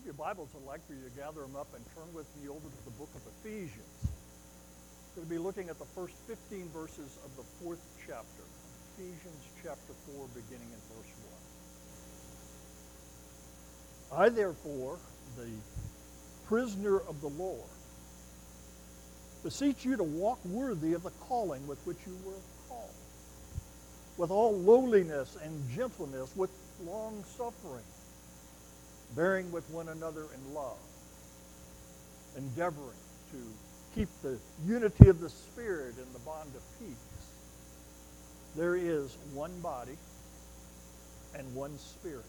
your Bibles, I'd like for you to gather them up and turn with me over to the book of Ephesians. We're going to be looking at the first 15 verses of the 4th chapter. Ephesians chapter 4, beginning in verse 1. I, therefore, the prisoner of the Lord, beseech you to walk worthy of the calling with which you were called, with all lowliness and gentleness, with long suffering, bearing with one another in love, endeavoring to keep the unity of the Spirit in the bond of peace. There is one body and one Spirit,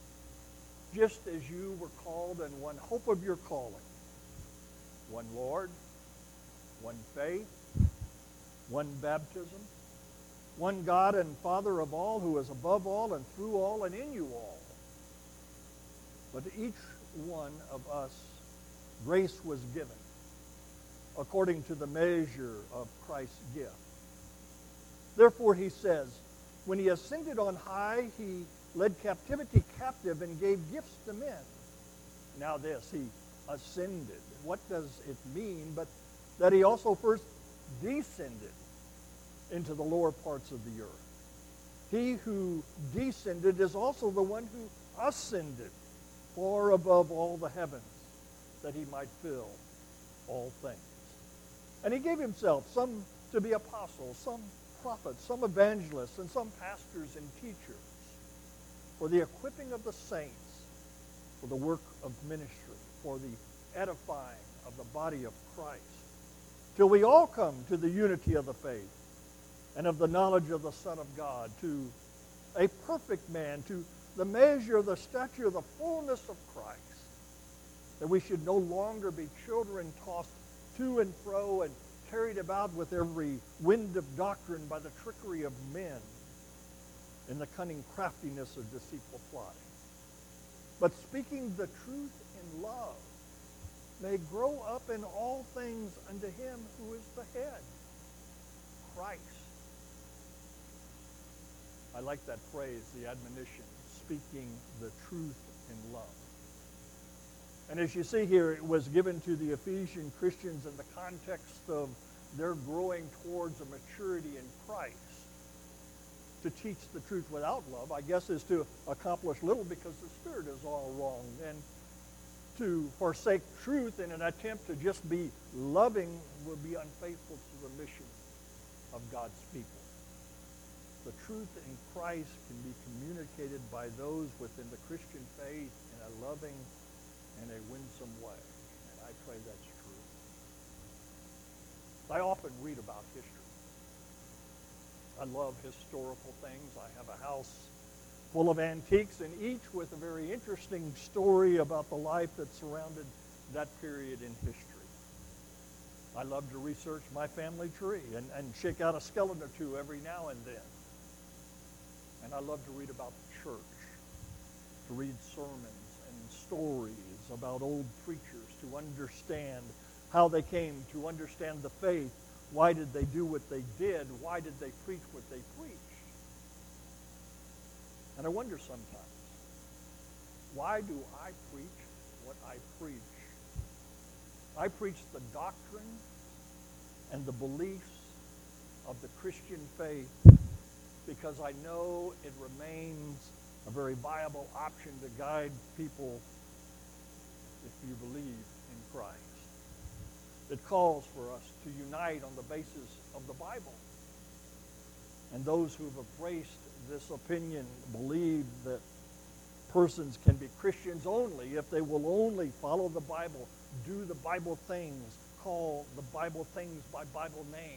just as you were called in one hope of your calling, one Lord, one faith, one baptism, one God and Father of all, who is above all and through all and in you all. But to each one of us grace was given according to the measure of Christ's gift. Therefore, he says, when he ascended on high, he led captivity captive and gave gifts to men. Now this, he ascended. What does it mean? But that he also first descended into the lower parts of the earth. He who descended is also the one who ascended far above all the heavens, that he might fill all things. And he gave himself, some to be apostles, some prophets, some evangelists, and some pastors and teachers, for the equipping of the saints, for the work of ministry, for the edifying of the body of Christ, till we all come to the unity of the faith and of the knowledge of the Son of God, to a perfect man, to the measure of the stature of the fullness of Christ, that we should no longer be children tossed to and fro and carried about with every wind of doctrine by the trickery of men in the cunning craftiness of deceitful plotting. But speaking the truth in love, may grow up in all things unto him who is the head, Christ. I like that phrase, the admonition, speaking the truth in love. And as you see here, it was given to the Ephesian Christians in the context of their growing towards a maturity in Christ. To teach the truth without love, I guess, is to accomplish little, because the Spirit is all wrong. And to forsake truth in an attempt to just be loving would be unfaithful to the mission of God's people. The truth in Christ can be communicated by those within the Christian faith in a loving and a winsome way. And I pray that's true. I often read about history. I love historical things. I have a house full of antiques, and each with a very interesting story about the life that surrounded that period in history. I love to research my family tree and shake out a skeleton or two every now and then. And I love to read about the church, to read sermons and stories about old preachers, to understand how they came to understand the faith. Why did they do what they did? Why did they preach what they preached? And I wonder sometimes, why do I preach what I preach? I preach the doctrine and the beliefs of the Christian faith because I know it remains a very viable option to guide people if you believe in Christ. It calls for us to unite on the basis of the Bible. And those who have embraced this opinion believe that persons can be Christians only if they will only follow the Bible, do the Bible things, call the Bible things by Bible name.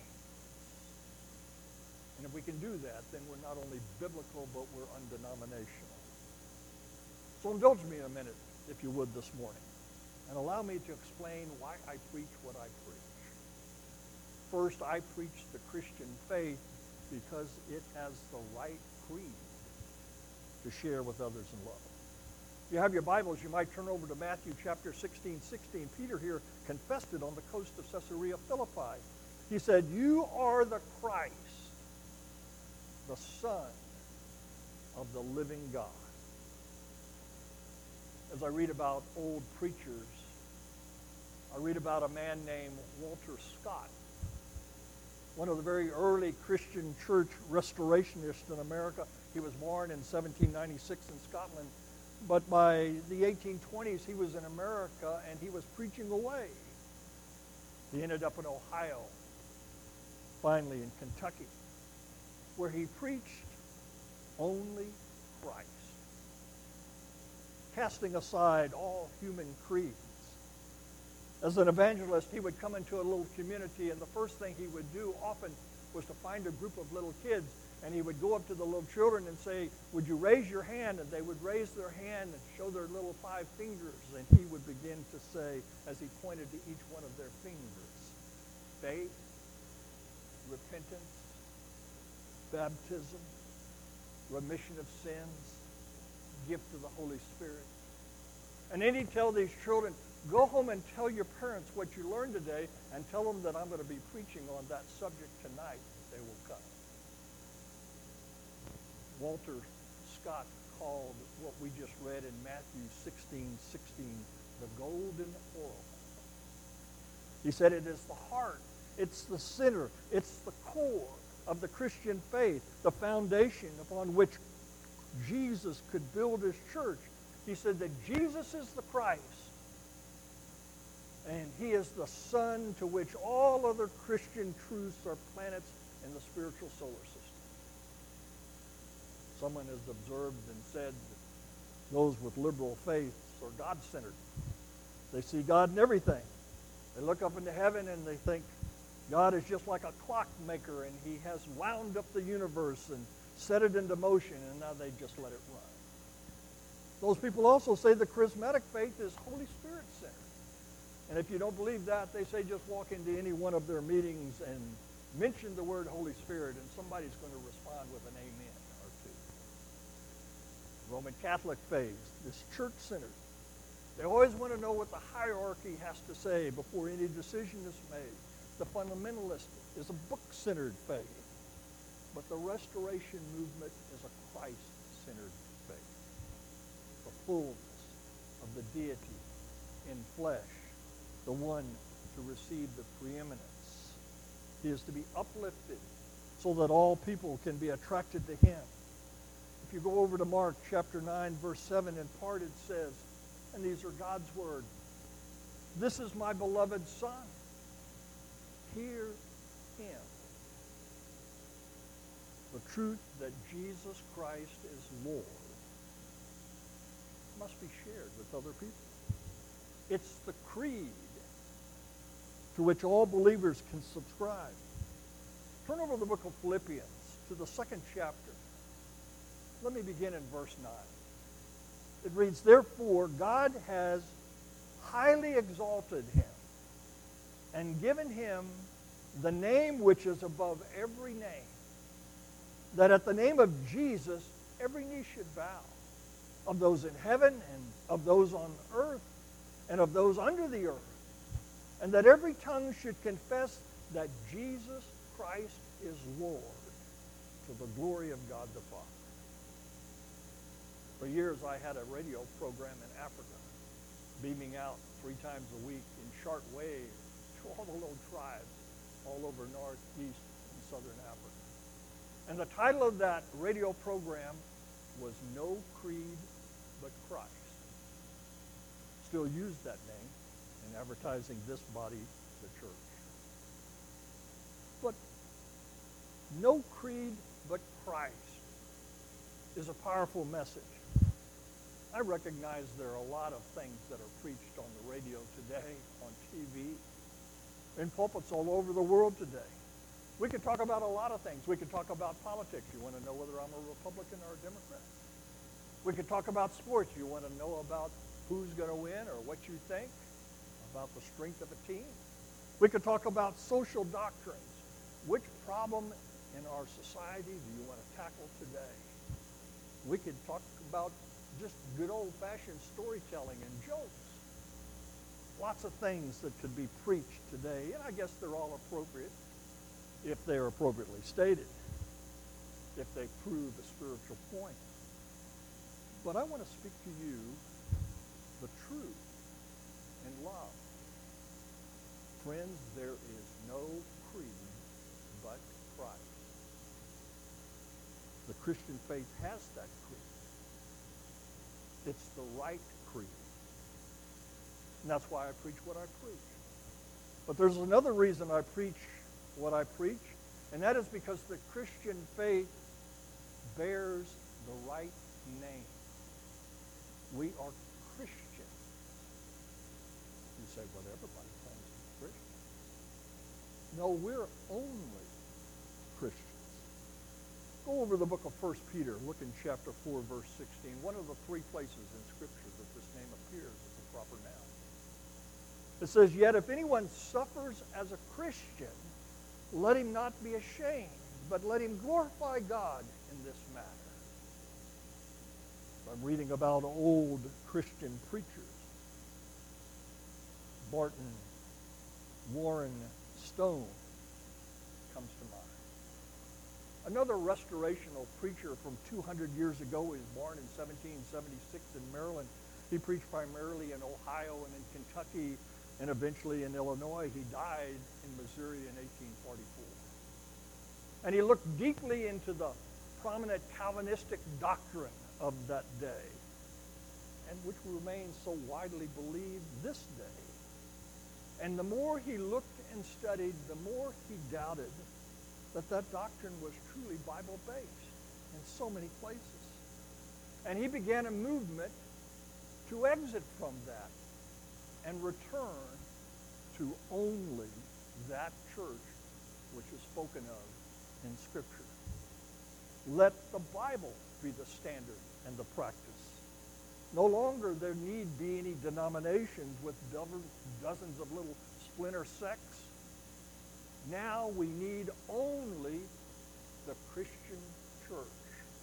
And if we can do that, then we're not only biblical, but we're undenominational. So indulge me a minute, if you would, this morning, and allow me to explain why I preach what I preach. First, I preach the Christian faith because it has the right creed to share with others in love. If you have your Bibles, you might turn over to Matthew chapter 16. Peter here confessed it on the coast of Caesarea Philippi. He said, "You are the Christ, the Son of the living God." as I read about old preachers, I read about a man named Walter Scott, one of the very early Christian church restorationists in America. He was born in 1796 in Scotland, but by the 1820s he was in America and he was preaching away. He ended up in Ohio, finally in Kentucky, where he preached only Christ, casting aside all human creeds. As an evangelist, he would come into a little community, and the first thing he would do often was to find a group of little kids, and he would go up to the little children and say, "Would you raise your hand?" And they would raise their hand and show their little 5 fingers, and he would begin to say, as he pointed to each one of their fingers, faith, repentance, baptism, remission of sins, gift of the Holy Spirit. And then he'd tell these children, "Go home and tell your parents what you learned today, and tell them that I'm going to be preaching on that subject tonight. They will come." Walter Scott called what we just read in Matthew 16:16 the golden oral. He said it is the heart, it's the center, it's the core of the Christian faith, the foundation upon which Jesus could build his church. He said that Jesus is the Christ, and he is the sun to which all other Christian truths are planets in the spiritual solar system. Someone has observed and said that those with liberal faiths are God-centered. They see God in everything. They look up into heaven and they think God is just like a clockmaker, and he has wound up the universe and set it into motion, and now they just let it run. Those people also say the charismatic faith is Holy Spirit-centered. And if you don't believe that, they say just walk into any one of their meetings and mention the word Holy Spirit, and somebody's going to respond with an amen or two. Roman Catholic faith is church-centered. They always want to know what the hierarchy has to say before any decision is made. The fundamentalist is a book-centered faith. But the Restoration movement is a Christ-centered faith. The fullness of the deity in flesh, the one to receive the preeminence. He is to be uplifted so that all people can be attracted to him. If you go over to Mark chapter 9, verse 7, in part it says, and these are God's words, "This is my beloved Son. Hear him." The truth that Jesus Christ is Lord must be shared with other people. It's the creed to which all believers can subscribe. Turn over the book of Philippians to the 2nd chapter. Let me begin in verse 9. It reads, "Therefore God has highly exalted him and given him the name which is above every name, that at the name of Jesus every knee should bow, of those in heaven and of those on earth and of those under the earth, and that every tongue should confess that Jesus Christ is Lord, to the glory of God the Father." For years I had a radio program in Africa, beaming out 3 times a week in short wave to all the little tribes all over North, East, and Southern Africa. And the title of that radio program was "No Creed But Christ." Still use that name in advertising this body, the church. But no creed but Christ is a powerful message. I recognize there are a lot of things that are preached on the radio today, on TV, in pulpits all over the world today. We could talk about a lot of things. We could talk about politics. You want to know whether I'm a Republican or a Democrat? We could talk about sports. You want to know about who's going to win or what you think about the strength of a team? We could talk about social doctrines. Which problem in our society do you want to tackle today? We could talk about just good old-fashioned storytelling and jokes. Lots of things that could be preached today, and I guess they're all appropriate if they're appropriately stated, if they prove a spiritual point. But I want to speak to you the truth in love. Friends, there is no creed but Christ. The Christian faith has that creed. It's the right creed. And that's why I preach what I preach. But there's another reason I preach what I preach, and that is because the Christian faith bears the right name. We are Christian. You say, well, everybody claims to be Christian. No, we're only Christians. Go over the book of 1 Peter. Look in chapter 4, verse 16. One of the three places in Scripture that this name appears as a proper noun. It says, yet if anyone suffers as a Christian, let him not be ashamed, but let him glorify God in this matter. I'm reading about old Christian preachers. Barton Warren Stone comes to mind. Another restorational preacher from 200 years ago was born in 1776 in Maryland. He preached primarily in Ohio and in Kentucky and eventually in Illinois. He died in Missouri in 1844. And he looked deeply into the prominent Calvinistic doctrine of that day, and which remains so widely believed this day. And the more he looked and studied, the more he doubted that doctrine was truly Bible-based in so many places. And he began a movement to exit from that and return to only that church which is spoken of in Scripture. Let the Bible be the standard and the practice. No longer there need be any denominations with dozens of little splinter sects. Now we need only the Christian church.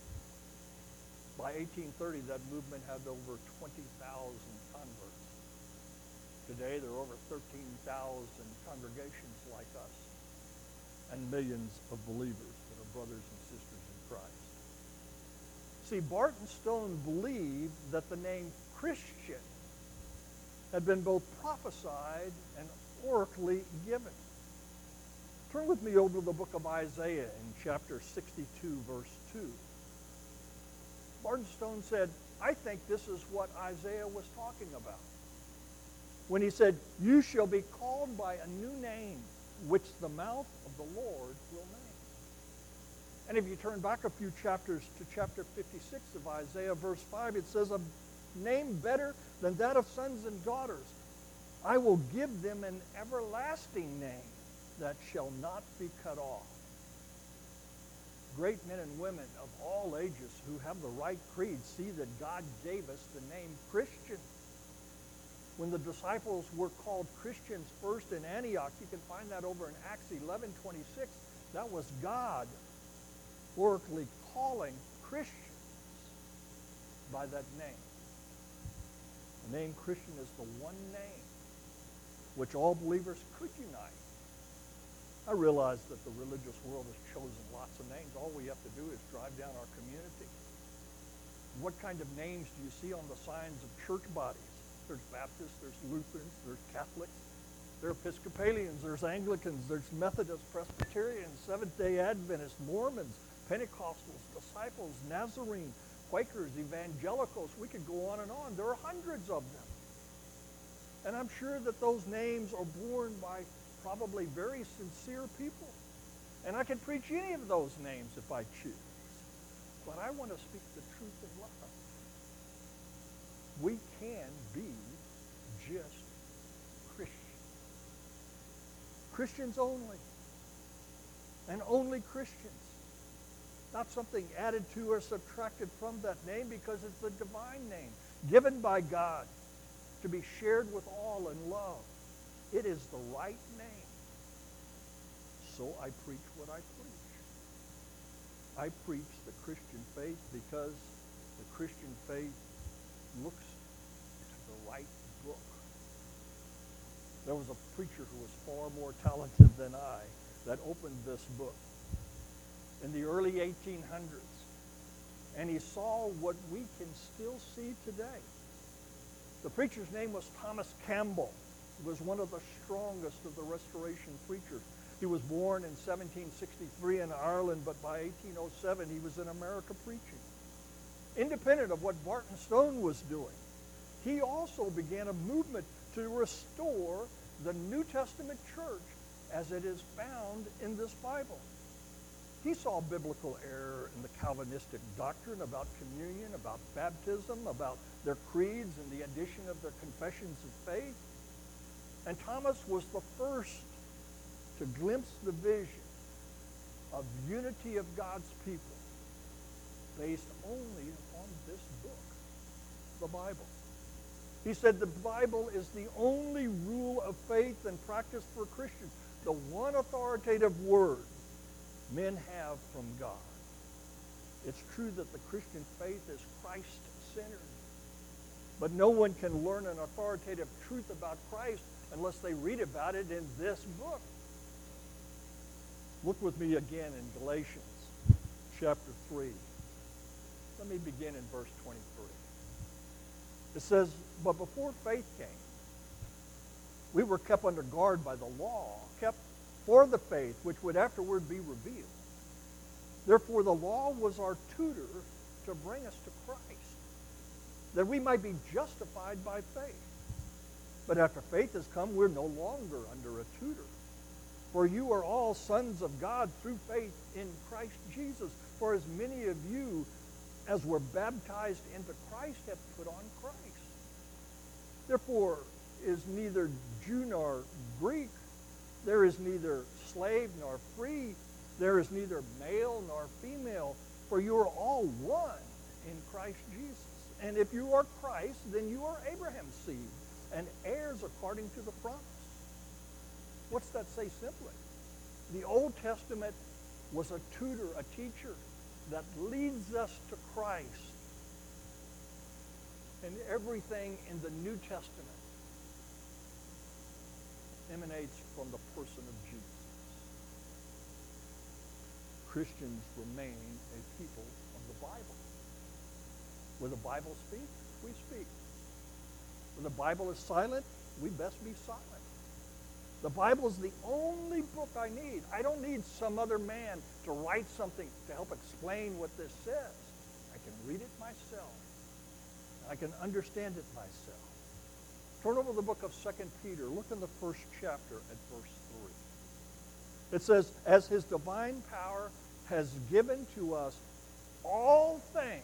By 1830, that movement had over 20,000 converts. Today, there are over 13,000 congregations like us and millions of believers that are brothers and sisters in Christ. See, Barton Stone believed that the name Christian had been both prophesied and oracally given. Turn with me over to the book of Isaiah in chapter 62, verse 2. Barton Stone said, I think this is what Isaiah was talking about when he said, you shall be called by a new name, which the mouth of the Lord will name. And if you turn back a few chapters to chapter 56 of Isaiah, verse 5, it says, a name better than that of sons and daughters. I will give them an everlasting name that shall not be cut off. Great men and women of all ages who have the right creed see that God gave us the name Christian. When the disciples were called Christians first in Antioch, you can find that over in Acts 11:26. That was God oracally calling Christians by that name. The name Christian is the one name which all believers could unite. I realize that the religious world has chosen lots of names. All we have to do is drive down our community. What kind of names do you see on the signs of church bodies? There's Baptists, there's Lutherans, there's Catholics, there are Episcopalians, there's Anglicans, there's Methodists, Presbyterians, Seventh-day Adventists, Mormons, Pentecostals, Disciples, Nazarene, Quakers, Evangelicals. We could go on and on. There are hundreds of them. And I'm sure that those names are borne by probably very sincere people. And I can preach any of those names if I choose. But I want to speak the truth in love. We can be just Christians. Christians only. And only Christians. Not something added to or subtracted from that name, because it's a divine name given by God to be shared with all in love. It is the right name. So I preach what I preach. I preach the Christian faith because the Christian faith looks to the right book. There was a preacher who was far more talented than I that opened this book in the early 1800s. And he saw what we can still see today. The preacher's name was Thomas Campbell. He was one of the strongest of the Restoration preachers. He was born in 1763 in Ireland, but by 1807 he was in America preaching. Independent of what Barton Stone was doing, he also began a movement to restore the New Testament church as it is found in this Bible. He saw biblical error in the Calvinistic doctrine about communion, about baptism, about their creeds and the addition of their confessions of faith. And Thomas was the first to glimpse the vision of unity of God's people based only upon this book, the Bible. He said the Bible is the only rule of faith and practice for Christians, the one authoritative word men have from God. It's true that the Christian faith is Christ-centered, but no one can learn an authoritative truth about Christ unless they read about it in this book. Look with me again in Galatians chapter 3. Let me begin in verse 23. It says, "But before faith came, we were kept under guard by the law, kept for the faith which would afterward be revealed. Therefore the law was our tutor to bring us to Christ, that we might be justified by faith. But after faith has come, we're no longer under a tutor. For you are all sons of God through faith in Christ Jesus. For as many of you as were baptized into Christ have put on Christ. Therefore is neither Jew nor Greek, there is neither slave nor free, there is neither male nor female, for you are all one in Christ Jesus. And if you are Christ, then you are Abraham's seed and heirs according to the promise." What's that say simply? The Old Testament was a tutor, a teacher that leads us to Christ. And everything in the New Testament emanates from the person of Jesus. Christians remain a people of the Bible. Where the Bible speaks, we speak. When the Bible is silent, we best be silent. The Bible is the only book I need. I don't need some other man to write something to help explain what this says. I can read it myself. I can understand it myself. Turn over the book of 2 Peter. Look in the first chapter at verse 3. It says, "As his divine power has given to us all things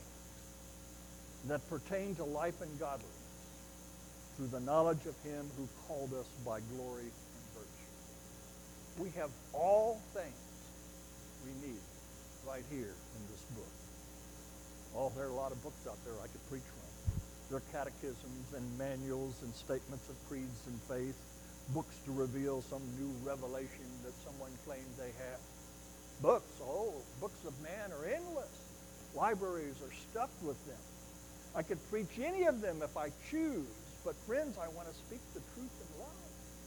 that pertain to life and godliness, through the knowledge of him who called us by glory and virtue." We have all things we need right here in this book. Oh, there are a lot of books out there I could preach from. There are catechisms and manuals and statements of creeds and faith, books to reveal some new revelation that someone claims they have. Books of man are endless. Libraries are stuffed with them. I could preach any of them if I choose, but friends, I want to speak the truth in love.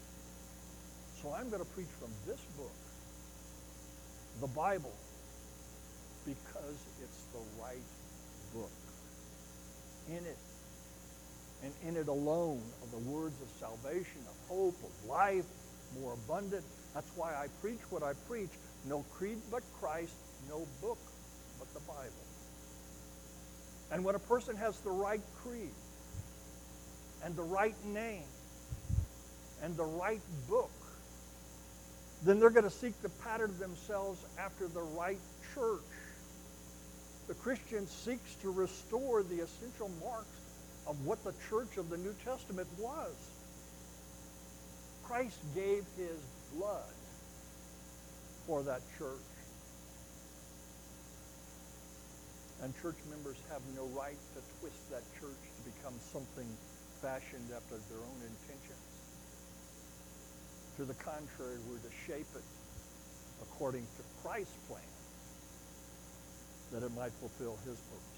So I'm going to preach from this book, the Bible, because it's the right book. In it, and in it alone, are the words of salvation, of hope, of life, more abundant. That's why I preach what I preach. No creed but Christ, no book but the Bible. And when a person has the right creed, and the right name, and the right book, then they're going to seek to pattern themselves after the right church. The Christian seeks to restore the essential marks of what the church of the New Testament was. Christ gave his blood for that church. And church members have no right to twist that church to become something fashioned after their own intentions. To the contrary, we're to shape it according to Christ's plan, that it might fulfill his purposes.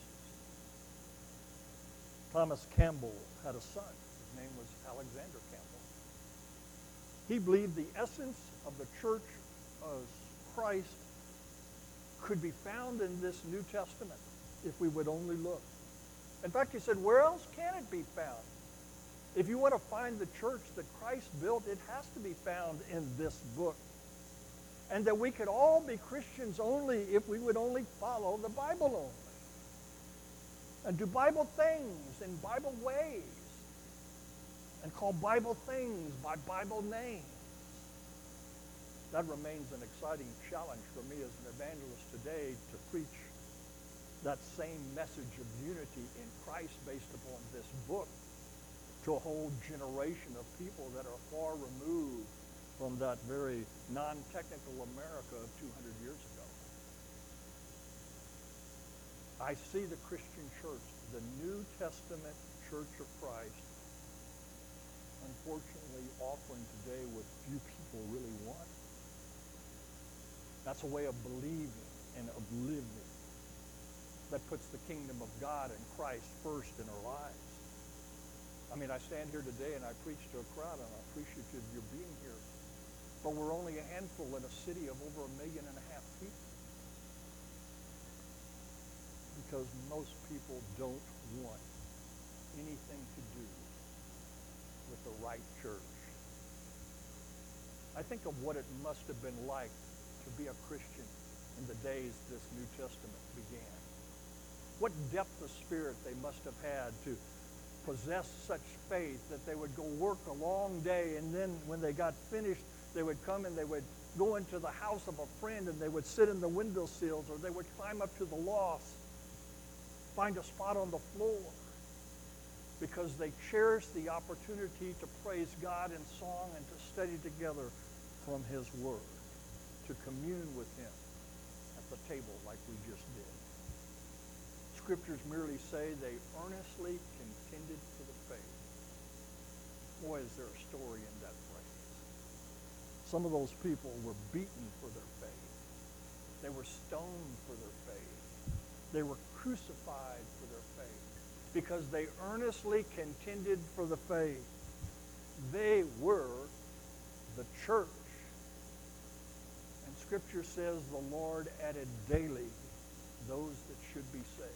Thomas Campbell had a son. His name was Alexander Campbell. He believed the essence of the church of Christ could be found in this New Testament if we would only look. In fact, he said, where else can it be found? If you want to find the church that Christ built, it has to be found in this book. And that we could all be Christians only if we would only follow the Bible only. And do Bible things in Bible ways. And call Bible things by Bible names. That remains an exciting challenge for me as an evangelist today to preach that same message of unity in Christ based upon this book to a whole generation of people that are far removed from that very non-technical America of 200 years ago. I see the Christian church, the New Testament Church of Christ, unfortunately offering today what few people really want. That's a way of believing and of living that puts the kingdom of God and Christ first in our lives. I mean, I stand here today and I preach to a crowd, and I'm appreciative of your being here. But we're only a handful in a city of over 1.5 million people. Because most people don't want anything to do with the right church. I think of what it must have been like to be a Christian in the days this New Testament began. What depth of spirit they must have had to possess such faith that they would go work a long day, and then when they got finished, they would come and they would go into the house of a friend and they would sit in the windowsills, or they would climb up to the loft, find a spot on the floor, because they cherished the opportunity to praise God in song and to study together from his word, to commune with him at the table like we just did. Scriptures merely say they earnestly contended for the faith. Boy, is there a story in that phrase. Some of those people were beaten for their faith. They were stoned for their faith. They were crucified for their faith because they earnestly contended for the faith. They were the church. And Scripture says the Lord added daily those that should be saved.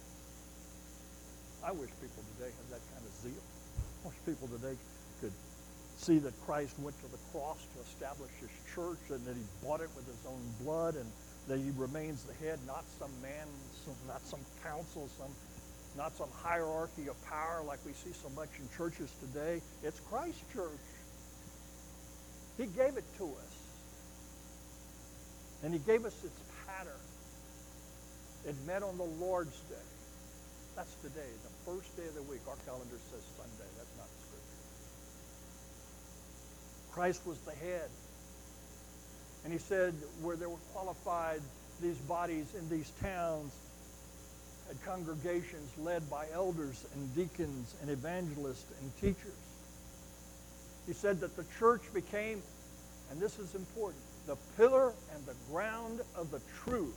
I wish people today had that kind of zeal. I wish people today could see that Christ went to the cross to establish his church, and that he bought it with his own blood, and that he remains the head, not some man, not some council, not some hierarchy of power like we see so much in churches today. It's Christ's church. He gave it to us. And he gave us its pattern. It met on the Lord's Day. That's today, the first day of the week. Our calendar says Sunday. That's not Scripture. Christ was the head. And he said where there were qualified, these bodies in these towns had congregations led by elders and deacons and evangelists and teachers. He said that the church became, and this is important, the pillar and the ground of the truth.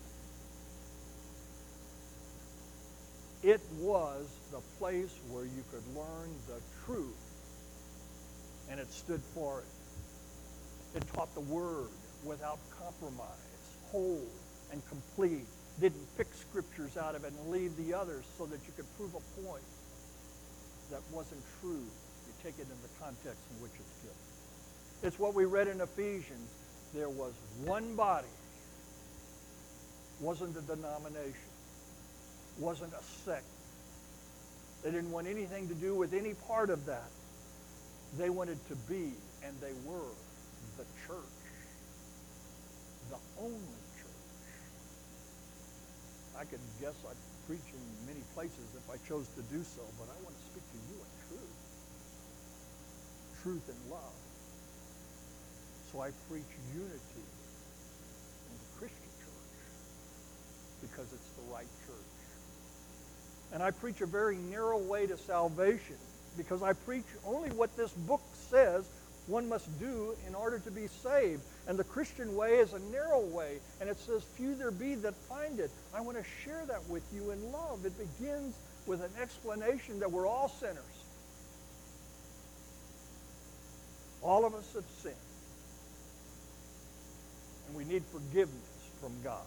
It was the place where you could learn the truth, and it stood for it. It taught the word without compromise, whole and complete. Didn't pick scriptures out of it and leave the others so that you could prove a point that wasn't true. You take it in the context in which it's given. It's what we read in Ephesians. There was one body. Wasn't a denomination. Wasn't a sect. They didn't want anything to do with any part of that. They wanted to be, and they were, the church. The only church. I could guess I'd preach in many places if I chose to do so, but I want to speak to you in truth. Truth and love. So I preach unity in the Christian church because it's the right church. And I preach a very narrow way to salvation because I preach only what this book says one must do in order to be saved. And the Christian way is a narrow way, and it says, few there be that find it. I want to share that with you in love. It begins with an explanation that we're all sinners. All of us have sinned. And we need forgiveness from God.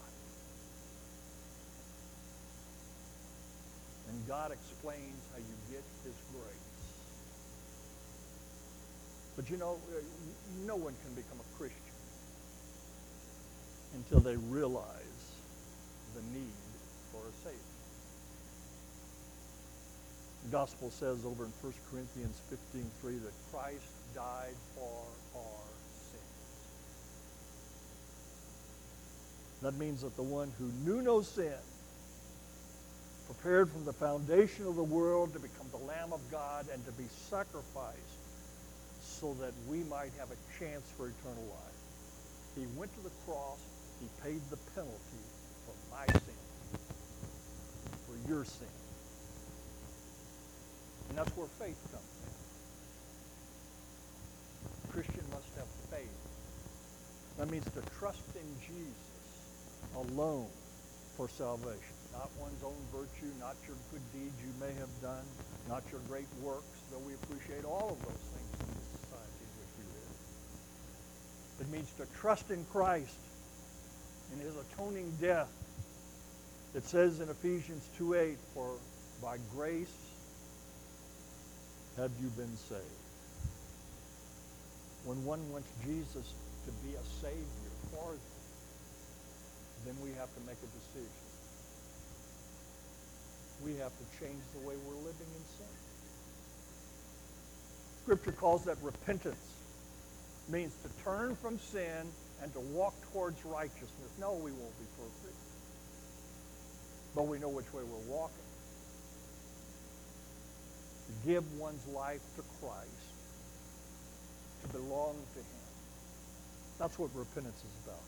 And God explains how you get his grace. But you know, no one can become a Christian until they realize the need for a Savior. The gospel says over in 1 Corinthians 15:3 that Christ died for our sins. That means that the one who knew no sin, prepared from the foundation of the world to become the Lamb of God and to be sacrificed so that we might have a chance for eternal life. He went to the cross. He paid the penalty for my sin, for your sin. And that's where faith comes in. A Christian must have faith. That means to trust in Jesus alone for salvation. Not one's own virtue, not your good deeds you may have done, not your great works, though we appreciate all of those things in the society in which we live. It means to trust in Christ, in his atoning death. It says in Ephesians 2:8, for by grace have you been saved. When one wants Jesus to be a Savior for them, then we have to make a decision. We have to change the way we're living in sin. Scripture calls that repentance. It means to turn from sin and to walk towards righteousness. No, we won't be perfect, but we know which way we're walking. To give one's life to Christ, to belong to him. That's what repentance is about.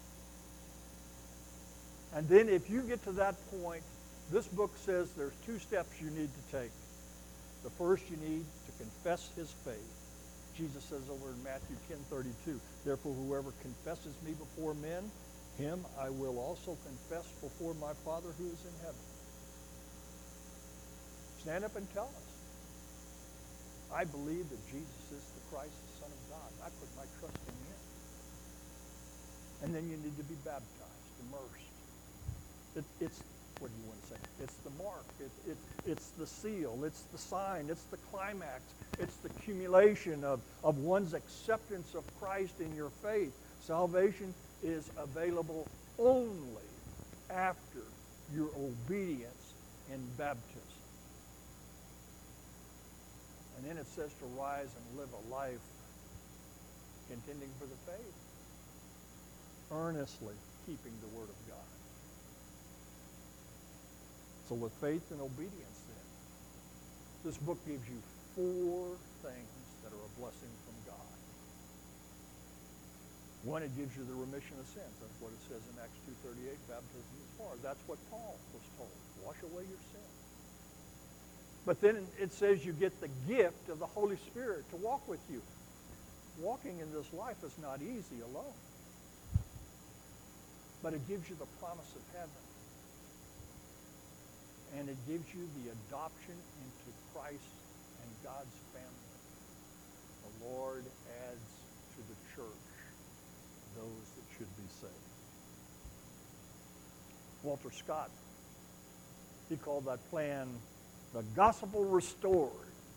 And then if you get to that point, this book says there's two steps you need to take. The first, you need to confess his faith. Jesus says over in Matthew 10:32, therefore whoever confesses me before men, him I will also confess before my Father who is in heaven. Stand up and tell us. I believe that Jesus is the Christ, the Son of God. I put my trust in him. And then you need to be baptized, immersed. It's, what do you want to say? It's the mark. It's the seal. It's the sign. It's the climax. It's the accumulation of one's acceptance of Christ in your faith. Salvation is available only after your obedience in baptism. And then it says to rise and live a life contending for the faith, earnestly keeping the word of God. So with faith and obedience then, this book gives you 4 things that are a blessing from God. One, it gives you the remission of sins. That's what it says in Acts 2:38, baptism is for. That's what Paul was told. Wash away your sins. But then it says you get the gift of the Holy Spirit to walk with you. Walking in this life is not easy alone. But it gives you the promise of heaven. And it gives you the adoption into Christ and God's family. The Lord adds to the church those that should be saved. Walter Scott, he called that plan the gospel restored.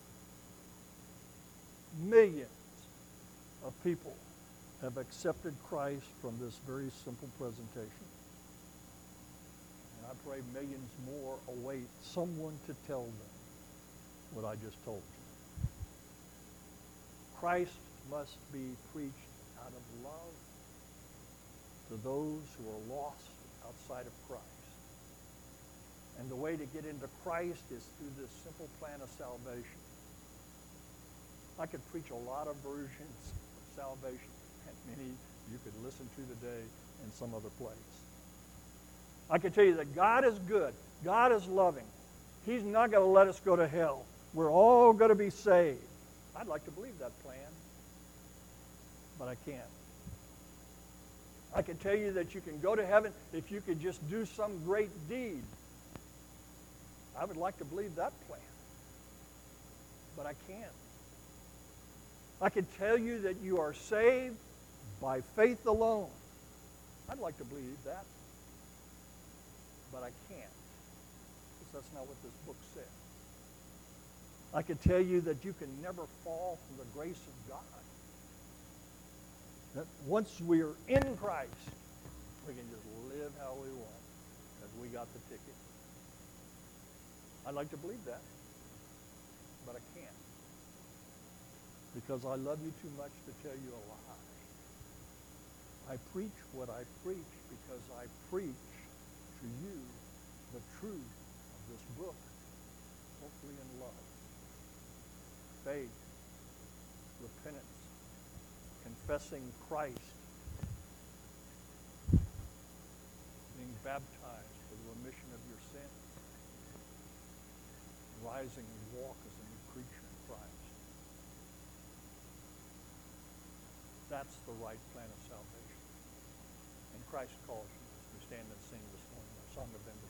Millions of people have accepted Christ from this very simple presentation. And I pray millions more await someone to tell them what I just told you. Christ must be preached out of love to those who are lost outside of Christ. And the way to get into Christ is through this simple plan of salvation. I could preach a lot of versions of salvation, and many you could listen to today in some other place. I can tell you that God is good. God is loving. He's not going to let us go to hell. We're all going to be saved. I'd like to believe that plan, but I can't. I can tell you that you can go to heaven if you could just do some great deed. I would like to believe that plan, but I can't. I can tell you that you are saved by faith alone. I'd like to believe that, but I can't, because that's not what this book says. I can tell you that you can never fall from the grace of God. That once we are in Christ, we can just live how we want because we got the ticket. I'd like to believe that, but I can't because I love you too much to tell you a lie. I preach what I preach because I preach to you the truth of this book, hopefully in love, faith, repentance, confessing Christ, being baptized for the remission of your sins, rising and walk as a new creature in Christ. That's the right plan of salvation. And Christ calls you as we stand and sing this morning, our song of benediction.